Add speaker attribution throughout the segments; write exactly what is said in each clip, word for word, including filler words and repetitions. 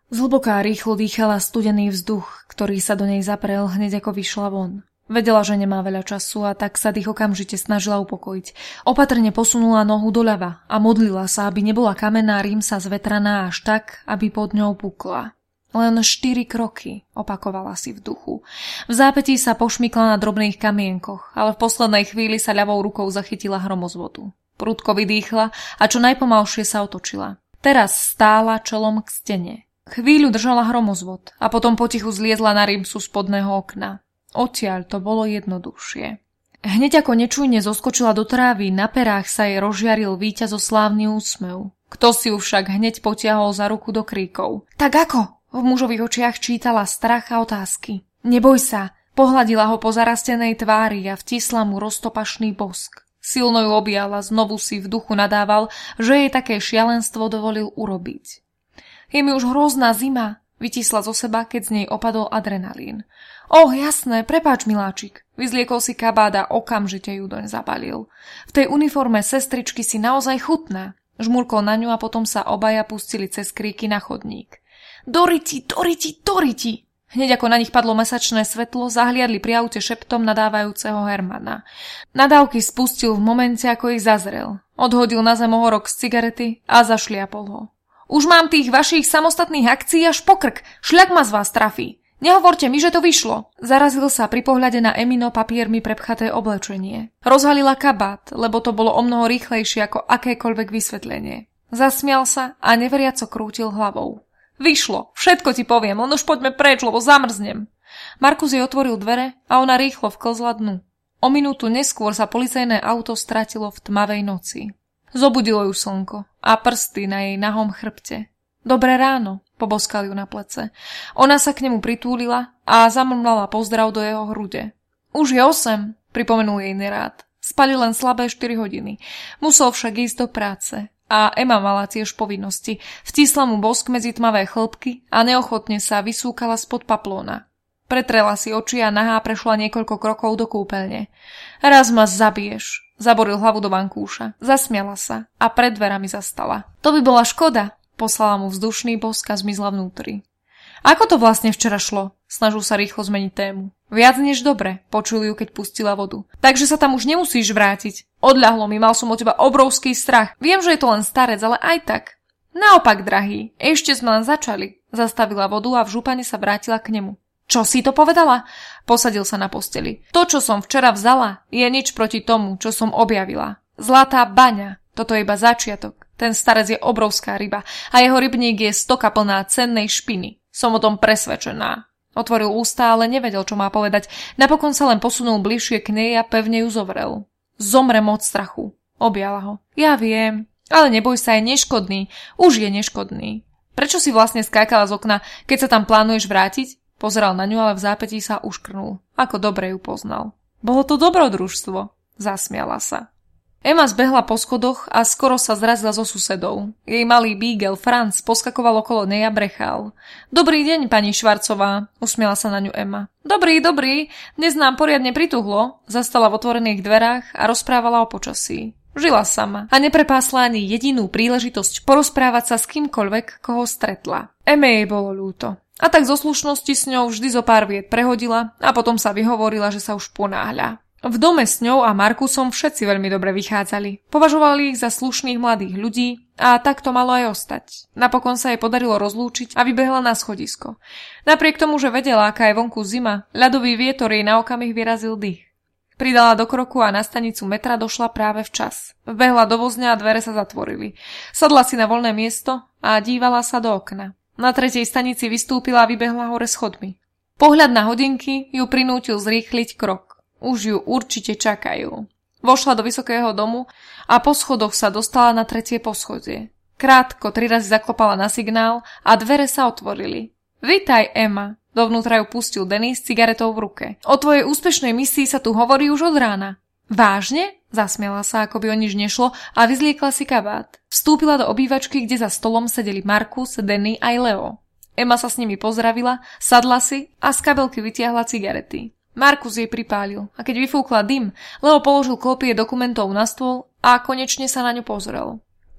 Speaker 1: Zhlboká rýchlo dýchala studený vzduch, ktorý sa do nej zaprel hneď ako vyšla von. Vedela, že nemá veľa času a tak sa dých okamžite snažila upokojiť. Opatrne posunula nohu doľava a modlila sa, aby nebola kamenná rímsa zvetraná až tak, aby pod ňou pukla. Len štyri kroky, opakovala si v duchu. V zápätí sa pošmykla na drobných kamienkoch, ale v poslednej chvíli sa ľavou rukou zachytila hromozvodu. Prudko vydýchla a čo najpomalšie sa otočila. Teraz stála čelom k stene. Chvíľu držala hromozvod a potom potichu zliezla na rímsu spodného okna. Odtiaľ to bolo jednoduchšie. Hneď ako nečujne zoskočila do trávy, na perách sa jej rozžiaril víťazoslávny úsmev. Kto si ju však hneď potiahol za ruku do kríkov. Tak ako? V mužových očiach čítala strach a otázky. Neboj sa, pohľadila ho po zarastenej tvári a vtisla mu roztopašný bosk. Silno ju objala, znovu si v duchu nadával, že jej také šialenstvo dovolil urobiť. Je mi už hrozná zima, vytisla zo seba, keď z nej opadol adrenalín. Oh, jasné, prepáč, miláčik. Vyzliekol si kabát a okamžite ju doň zabalil. V tej uniforme sestričky si naozaj chutná. Žmurkol na ňu a potom sa obaja pustili cez kríky na chodník. Doriti, Doriti, Doriti! Hneď ako na nich padlo mesačné svetlo, zahliadli pri aute šeptom nadávajúceho Hermana. Nadávky spustil v momente, ako ich zazrel. Odhodil na zem ohorok z cigarety a zašliapol ho. Už mám tých vašich samostatných akcií až po krk. Šľak ma z vás trafí. Nehovorte mi, že to vyšlo. Zarazil sa pri pohľade na Emino papiermi prepchaté oblečenie. Rozhalila kabát, lebo to bolo omnoho rýchlejšie ako akékoľvek vysvetlenie. Zasmial sa a neveriaco krútil hlavou. Vyšlo, všetko ti poviem, len už poďme preč, lebo zamrznem. Markus jej otvoril dvere a ona rýchlo vklzla dnu. O minútu neskôr sa policajné auto stratilo v tmavej noci. Zobudilo ju slnko a prsty na jej nahom chrbte. Dobré ráno, poboskal ju na plece. Ona sa k nemu pritúlila a zamrmlala pozdrav do jeho hrude. Už je osem, pripomenul jej nerád. Spali len slabé štyri hodiny. Musel však ísť do práce. A Emma mala tiež povinnosti. Vtisla mu bosk medzi tmavé chlpky a neochotne sa vysúkala spod paplóna. Pretrela si oči a nahá prešla niekoľko krokov do kúpeľne. Raz ma zabiješ, zaboril hlavu do vankúša. Zasmiala sa a pred dverami zastala. To by bola škoda, poslala mu vzdušný bosk a zmizla vnútri. Ako to vlastne včera šlo? Snažil sa rýchlo zmeniť tému. Viac než dobre, počul ju, keď pustila vodu. Takže sa tam už nemusíš vrátiť. Odľahlo mi, mal som od teba obrovský strach. Viem, že je to len starec, ale aj tak. Naopak, drahý, ešte sme len začali. Zastavila vodu a v župane sa vrátila k nemu. Čo si to povedala? Posadil sa na posteli. To, čo som včera vzala, je nič proti tomu, čo som objavila. Zlatá baňa. Toto je iba začiatok. Ten starec je obrovská ryba a jeho rybník je stoka plná cennej špiny. Som o tom presvedčená. Otvoril ústa, ale nevedel, čo má povedať. Napokon sa len posunul bližšie k nej a pevne ju zovrel. Zomrem od strachu. Objala ho. Ja viem, ale neboj sa, je neškodný. Už je neškodný. Prečo si vlastne skákala z okna, keď sa tam plánuješ vrátiť? Pozeral na ňu, ale v zápätí sa uškrnul. Ako dobre ju poznal. Bolo to dobrodružstvo. Zasmiala sa. Emma zbehla po schodoch a skoro sa zrazila so susedou. Jej malý bígel Franz poskakoval okolo nej a brechal. Dobrý deň, pani Švarcová, usmiela sa na ňu Emma. Dobrý, dobrý, dnes nám poriadne prituhlo. Zastala v otvorených dverách a rozprávala o počasí. Žila sama a neprepásla ani jedinú príležitosť porozprávať sa s kýmkoľvek, koho stretla. Eme jej bolo ľúto. A tak zo slušnosti s ňou vždy zo pár viet prehodila a potom sa vyhovorila, že sa už ponáhľa. V dome s ňou a Markusom všetci veľmi dobre vychádzali. Považovali ich za slušných mladých ľudí a tak to malo aj ostať. Napokon sa jej podarilo rozlúčiť a vybehla na schodisko. Napriek tomu, že vedela, aká je vonku zima, ľadový vietor jej na okamih vyrazil dých. Pridala do kroku a na stanicu metra došla práve včas. Vbehla do vozňa a dvere sa zatvorili. Sadla si na voľné miesto a dívala sa do okna. Na tretej stanici vystúpila a vybehla hore schodmi. Pohľad na hodinky ju prinútil zrýchliť krok. Už ju určite čakajú. Vošla do vysokého domu a po schodoch sa dostala na tretie poschodie. Krátko tri razy zaklopala na signál a dvere sa otvorili. Vitaj, Emma. Dovnútra ju pustil Denis s cigaretou v ruke. O tvojej úspešnej misii sa tu hovorí už od rána. Vážne? Zasmiala sa, ako by o nič nešlo a vyzliekla si kabát. Vstúpila do obývačky, kde za stolom sedeli Markus, Denny aj Leo. Emma sa s nimi pozdravila, sadla si a z kabelky vytiahla cigarety. Markus jej pripálil a keď vyfúkla dym, Leo položil kópie dokumentov na stôl a konečne sa na ňu pozrel.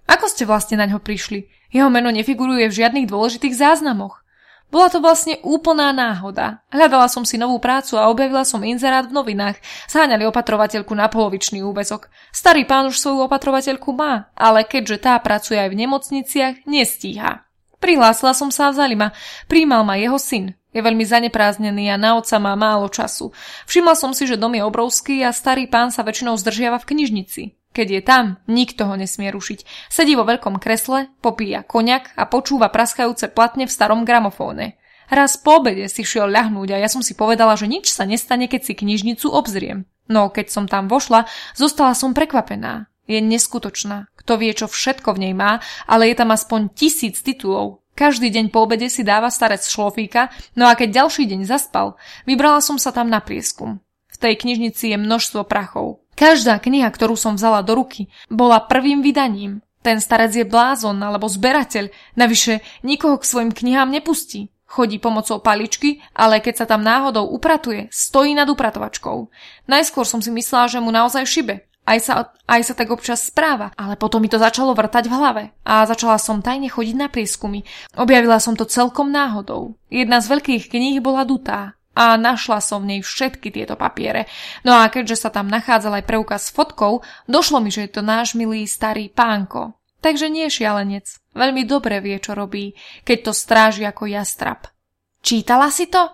Speaker 1: Ako ste vlastne na ňo prišli? Jeho meno nefiguruje v žiadnych dôležitých záznamoch. Bola to vlastne úplná náhoda. Hľadala som si novú prácu a objavila som inzerát v novinách. Zháňali opatrovateľku na polovičný úväzok. Starý pán už svoju opatrovateľku má, ale keďže tá pracuje aj v nemocniciach, nestíha. Prihlásila som sa a vzali ma. Prijímal ma jeho syn. Je veľmi zanepráznený a na otca má málo času. Všimla som si, že dom je obrovský a starý pán sa väčšinou zdržiava v knižnici. Keď je tam, nikto ho nesmie rušiť. Sedí vo veľkom kresle, popíja koniak a počúva praskajúce platne v starom gramofóne. Raz po obede si šiel ľahnúť a ja som si povedala, že nič sa nestane, keď si knižnicu obzriem. No, keď som tam vošla, zostala som prekvapená. Je neskutočná. Kto vie, čo všetko v nej má, ale je tam aspoň tisíc titulov. Každý deň po obede si dáva starec šlofíka, no a keď ďalší deň zaspal, vybrala som sa tam na prieskum. V tej knižnici je množstvo prachov. Každá kniha, ktorú som vzala do ruky, bola prvým vydaním. Ten starec je blázon alebo zberateľ, navyše nikoho k svojim knihám nepustí. Chodí pomocou paličky, ale keď sa tam náhodou upratuje, stojí nad upratovačkou. Najskôr som si myslela, že mu naozaj šibe. Aj sa, aj sa tak občas správa, ale potom mi to začalo vrtať v hlave a začala som tajne chodiť na prieskumy. Objavila som to celkom náhodou. Jedna z veľkých kníh bola dutá a našla som v nej všetky tieto papiere. No a keďže sa tam nachádzal aj preukaz s fotkou, došlo mi, že je to náš milý starý pánko. Takže nie šialenec. Veľmi dobre vie, čo robí, keď to stráži ako jastrab. Čítala si to?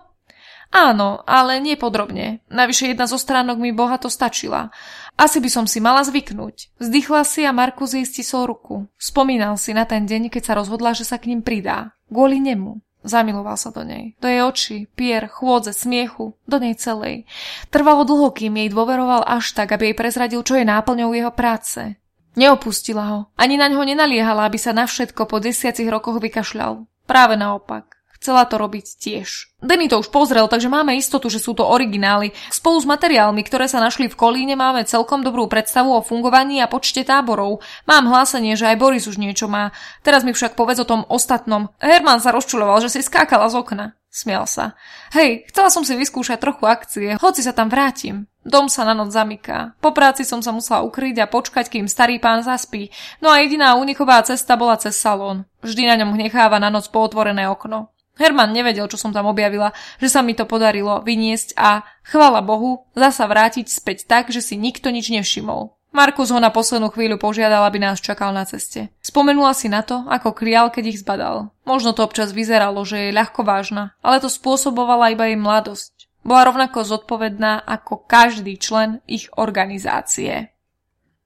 Speaker 1: Áno, ale nie podrobne. Navyše jedna zo stránok mi bohato stačila. Asi by som si mala zvyknúť. Vzdychla si a Markus jej stisol ruku. Spomínal si na ten deň, keď sa rozhodla, že sa k ním pridá. Kvôli nemu. Zamiloval sa do nej. Do jej očí, pier, chôdze, smiechu. Do nej celej. Trvalo dlho, kým jej dôveroval až tak, aby jej prezradil, čo je náplňou jeho práce. Neopustila ho. Ani na ňo nenaliehala, aby sa na všetko po desiatich rokoch vykašľal. Práve naopak. Chcela to robiť tiež. Denny to už pozrel, takže máme istotu, že sú to originály. Spolu s materiálmi, ktoré sa našli v Kolíne, máme celkom dobrú predstavu o fungovaní a počte táborov. Mám hlásenie, že aj Boris už niečo má. Teraz mi však povedz o tom ostatnom. Herman sa rozčuľoval, že si skákala z okna. Smial sa. Hej, chcela som si vyskúšať trochu akcie, hoci sa tam vrátim. Dom sa na noc zamyká. Po práci som sa musela ukryť a počkať, kým starý pán zaspí. No a jediná úniková cesta bola cez salón. Vždy na ňom necháva na noc pootvorené okno. Herman nevedel, čo som tam objavila, že sa mi to podarilo vyniesť a, chvála Bohu, zasa vrátiť späť tak, že si nikto nič nevšimol. Markus ho na poslednú chvíľu požiadal, aby nás čakal na ceste. Spomenula si na to, ako krial, keď ich zbadal. Možno to občas vyzeralo, že je ľahkovážna, ale to spôsobovala iba jej mladosť. Bola rovnako zodpovedná ako každý člen ich organizácie.